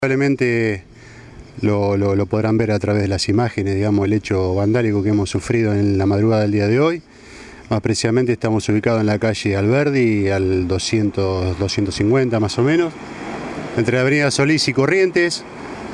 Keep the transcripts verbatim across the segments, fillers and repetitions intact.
Probablemente lo, lo, lo podrán ver a través de las imágenes, digamos, el hecho vandálico que hemos sufrido en la madrugada del día de hoy. Más precisamente estamos ubicados en la calle Alberdi, al doscientos, doscientos cincuenta más o menos, entre la avenida Solís y Corrientes.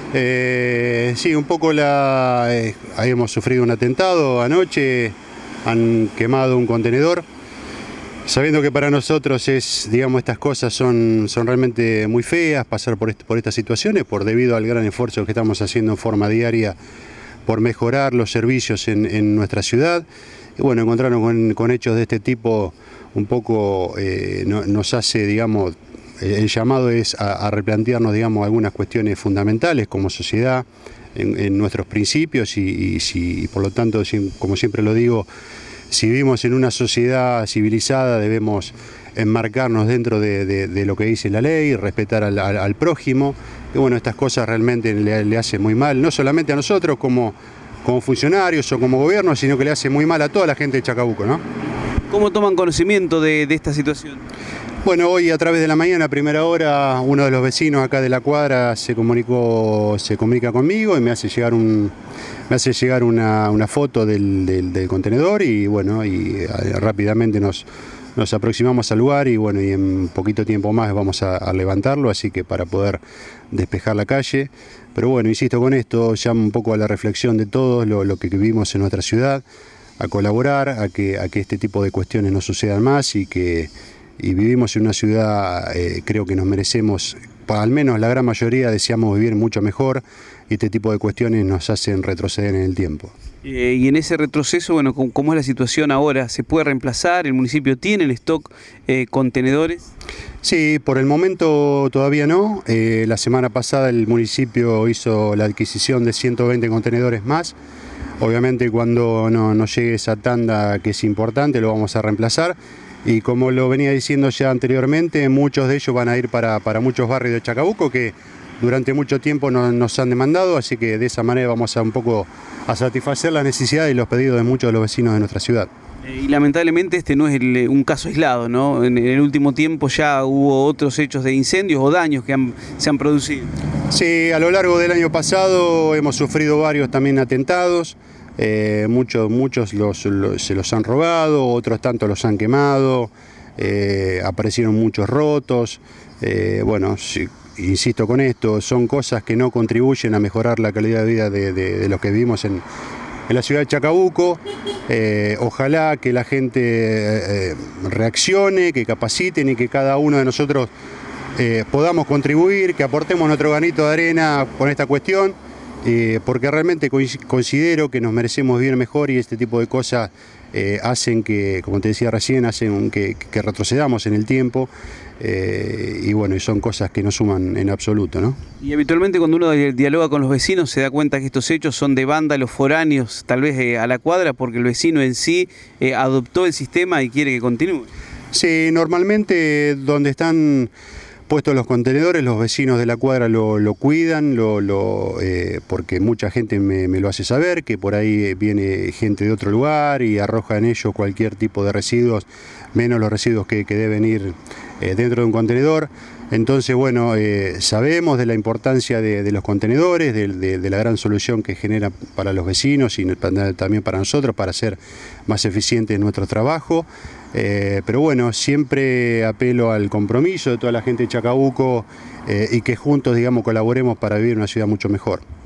Eh, sí, un poco la, eh, hemos sufrido un atentado anoche, han quemado un contenedor. Sabiendo que para nosotros es, digamos, estas cosas son, son realmente muy feas, pasar por, est por estas situaciones, por debido al gran esfuerzo que estamos haciendo en forma diaria por mejorar los servicios en, en nuestra ciudad. Y bueno, encontrarnos con, con hechos de este tipo un poco eh, no, nos hace, digamos, el llamado es a, a replantearnos, digamos, algunas cuestiones fundamentales como sociedad, en, en nuestros principios y, y, si, y por lo tanto, como siempre lo digo, si vivimos en una sociedad civilizada debemos enmarcarnos dentro de, de, de lo que dice la ley, respetar al, al, al prójimo, que bueno, estas cosas realmente le, le hacen muy mal, no solamente a nosotros como, como funcionarios o como gobierno, sino que le hace muy mal a toda la gente de Chacabuco, ¿no? ¿Cómo toman conocimiento de, de esta situación? Bueno, hoy a través de la mañana, a primera hora, uno de los vecinos acá de la cuadra se comunicó, se comunica conmigo y me hace llegar un, me hace llegar una, una foto del, del, del contenedor y bueno, y rápidamente nos, nos aproximamos al lugar y bueno, y en poquito tiempo más vamos a, a levantarlo, así que para poder despejar la calle. Pero bueno, insisto con esto, llama un poco a la reflexión de todos lo, lo que vivimos en nuestra ciudad, a colaborar, a que, a que este tipo de cuestiones no sucedan más y que y vivimos en una ciudad, eh, creo que nos merecemos, al menos la gran mayoría deseamos vivir mucho mejor y este tipo de cuestiones nos hacen retroceder en el tiempo. Eh, y en ese retroceso, bueno, ¿cómo es la situación ahora? ¿Se puede reemplazar? ¿El municipio tiene en stock eh, contenedores? Sí, por el momento todavía no. Eh, la semana pasada el municipio hizo la adquisición de ciento veinte contenedores más. Obviamente cuando no, no llegue esa tanda que es importante lo vamos a reemplazar. Y como lo venía diciendo ya anteriormente, muchos de ellos van a ir para, para muchos barrios de Chacabuco que durante mucho tiempo no, nos han demandado, así que de esa manera vamos a un poco a satisfacer las necesidades y los pedidos de muchos de los vecinos de nuestra ciudad. Y lamentablemente este no es el, un caso aislado, ¿no? En, en el último tiempo ya hubo otros hechos de incendios o daños que han, se han producido. Sí, a lo largo del año pasado hemos sufrido varios también atentados. Eh, muchos muchos los, los, se los han robado, otros tantos los han quemado, eh, aparecieron muchos rotos. Eh, bueno, sí, insisto con esto, son cosas que no contribuyen a mejorar la calidad de vida de, de, de los que vivimos en, en la ciudad de Chacabuco. Eh, ojalá que la gente eh, reaccione, que capaciten y que cada uno de nosotros eh, podamos contribuir, que aportemos nuestro granito de arena con esta cuestión. Eh, porque realmente considero que nos merecemos vivir mejor y este tipo de cosas eh, hacen que, como te decía recién, hacen que, que retrocedamos en el tiempo eh, y bueno, y son cosas que no suman en absoluto, ¿no? Y habitualmente cuando uno dialoga con los vecinos se da cuenta que estos hechos son de vándalos foráneos, tal vez eh, a la cuadra, porque el vecino en sí eh, adoptó el sistema y quiere que continúe. Sí, normalmente donde están puestos los contenedores, los vecinos de la cuadra lo, lo cuidan, lo, lo, eh, porque mucha gente me, me lo hace saber, que por ahí viene gente de otro lugar y arroja en ellos cualquier tipo de residuos, menos los residuos que, que deben ir eh, dentro de un contenedor. Entonces, bueno, eh, sabemos de la importancia de, de los contenedores, de, de, de la gran solución que genera para los vecinos y también para nosotros, para ser más eficientes en nuestro trabajo. Eh, pero bueno, siempre apelo al compromiso de toda la gente de Chacabuco eh, y que juntos, digamos, colaboremos para vivir una ciudad mucho mejor.